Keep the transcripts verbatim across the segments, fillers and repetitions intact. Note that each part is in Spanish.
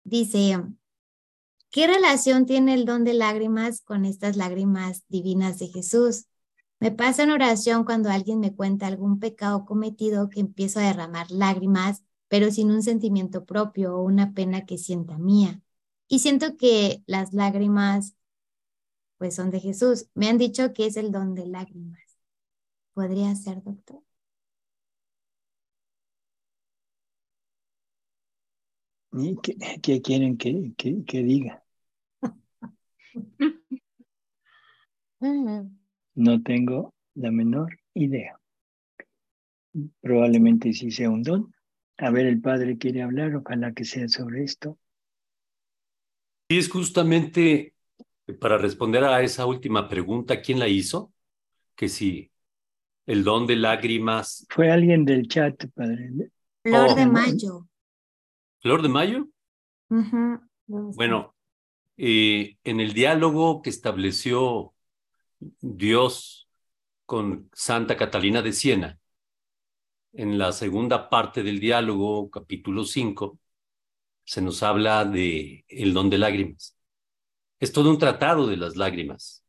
Dice, ¿qué relación tiene el don de lágrimas con estas lágrimas divinas de Jesús? Me pasa en oración cuando alguien me cuenta algún pecado cometido que empiezo a derramar lágrimas, pero sin un sentimiento propio o una pena que sienta mía. Y siento que las lágrimas, pues, son de Jesús. Me han dicho que es el don de lágrimas. ¿Podría ser, doctor? ¿Y qué, qué quieren que, que, que diga? No tengo la menor idea. Probablemente sí sea un don. A ver, el padre quiere hablar, ojalá que sea sobre esto. Y es justamente para responder a esa última pregunta, ¿quién la hizo? Que si el don de lágrimas. Fue alguien del chat, padre. Flor Oh, de Mayo. ¿Flor de Mayo? Uh-huh. Bueno, eh, en el diálogo que estableció Dios con Santa Catalina de Siena, en la segunda parte del diálogo, capítulo cinco, se nos habla de el don de lágrimas. Es todo un tratado de las lágrimas.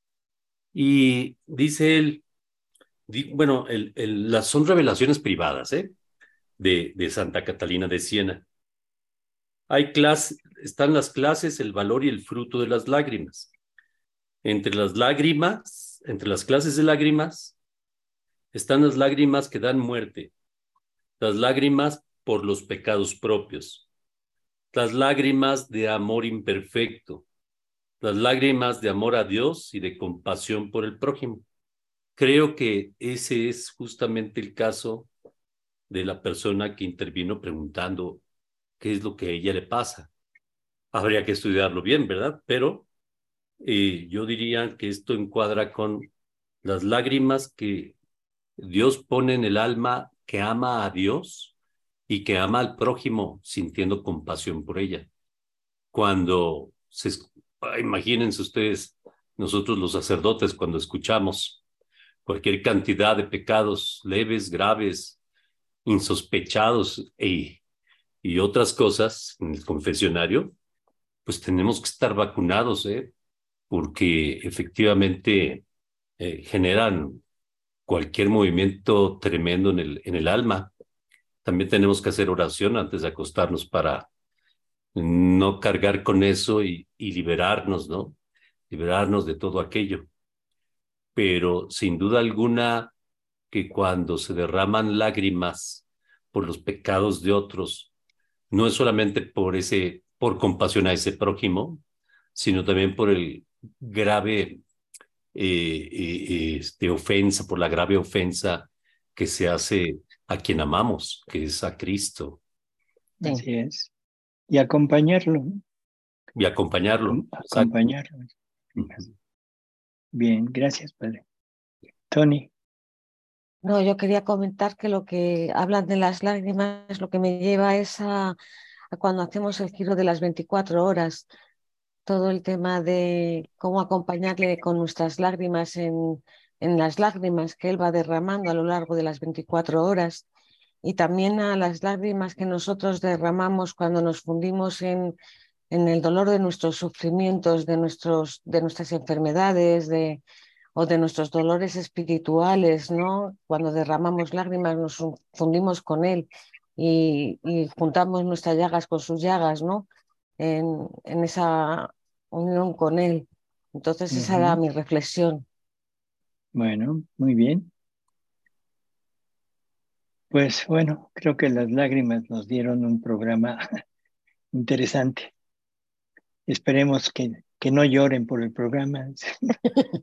Y dice él, di, bueno, el, el, las son revelaciones privadas, ¿eh? de, de Santa Catalina de Siena. Hay clases, están las clases, el valor y el fruto de las lágrimas. Entre las lágrimas, entre las clases de lágrimas, están las lágrimas que dan muerte, las lágrimas por los pecados propios, las lágrimas de amor imperfecto, las lágrimas de amor a Dios y de compasión por el prójimo. Creo que ese es justamente el caso de la persona que intervino preguntando qué es lo que a ella le pasa. Habría que estudiarlo bien, ¿verdad? Pero eh, yo diría que esto encuadra con las lágrimas que Dios pone en el alma que ama a Dios y que ama al prójimo sintiendo compasión por ella. Cuando se, imagínense ustedes, nosotros los sacerdotes, cuando escuchamos cualquier cantidad de pecados leves, graves, insospechados y, y otras cosas en el confesionario, pues tenemos que estar vacunados, ¿eh? Porque efectivamente eh, generan cualquier movimiento tremendo en el, en el alma. También tenemos que hacer oración antes de acostarnos para no cargar con eso y, y liberarnos, ¿no? Liberarnos de todo aquello. Pero sin duda alguna que cuando se derraman lágrimas por los pecados de otros, no es solamente por ese, por compasión a ese prójimo, sino también por el grave eh, eh, este, ofensa, por la grave ofensa que se hace a quien amamos, que es a Cristo. Sí. Así es. Y acompañarlo. Y acompañarlo. Acompañarlo. Uh-huh. Bien, gracias, padre. Tony. No, yo quería comentar que lo que hablan de las lágrimas, lo que me lleva es a, a cuando hacemos el giro de las veinticuatro horas, todo el tema de cómo acompañarle con nuestras lágrimas en, en las lágrimas que él va derramando a lo largo de las veinticuatro horas, y también a las lágrimas que nosotros derramamos cuando nos fundimos en, en el dolor de nuestros sufrimientos, de, nuestros, de nuestras enfermedades, de o de nuestros dolores espirituales, ¿no? Cuando derramamos lágrimas nos fundimos con él y, y juntamos nuestras llagas con sus llagas, ¿no? En, en esa unión con él. Entonces esa uh-huh. era mi reflexión. Bueno, muy bien. Pues bueno, creo que las lágrimas nos dieron un programa interesante. Esperemos que, que no lloren por el programa.